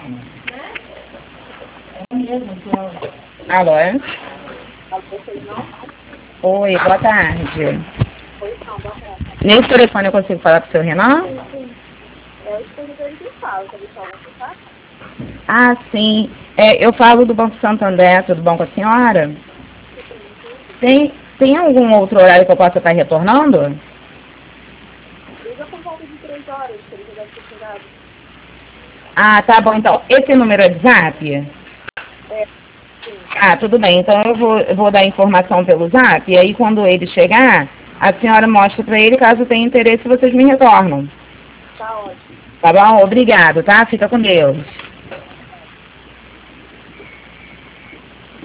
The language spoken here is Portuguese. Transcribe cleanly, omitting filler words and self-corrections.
Alô? Oi, boa tarde. Nesse telefone eu consigo falar com o seu Renan? Ah, sim. Eu falo do Banco Santander, tudo bom com a senhora? Tem algum outro horário que eu possa estar retornando? Liga por volta de 3 horas, que ele já deve ter chegado. Ah, tá bom. Então, esse número é de zap? Sim. Ah, tudo bem. Então eu vou dar informação pelo zap, e aí quando ele chegar, a senhora mostra para ele, caso tenha interesse, vocês me retornam. Tá ótimo. Tá bom? Obrigado, tá? Fica com Deus.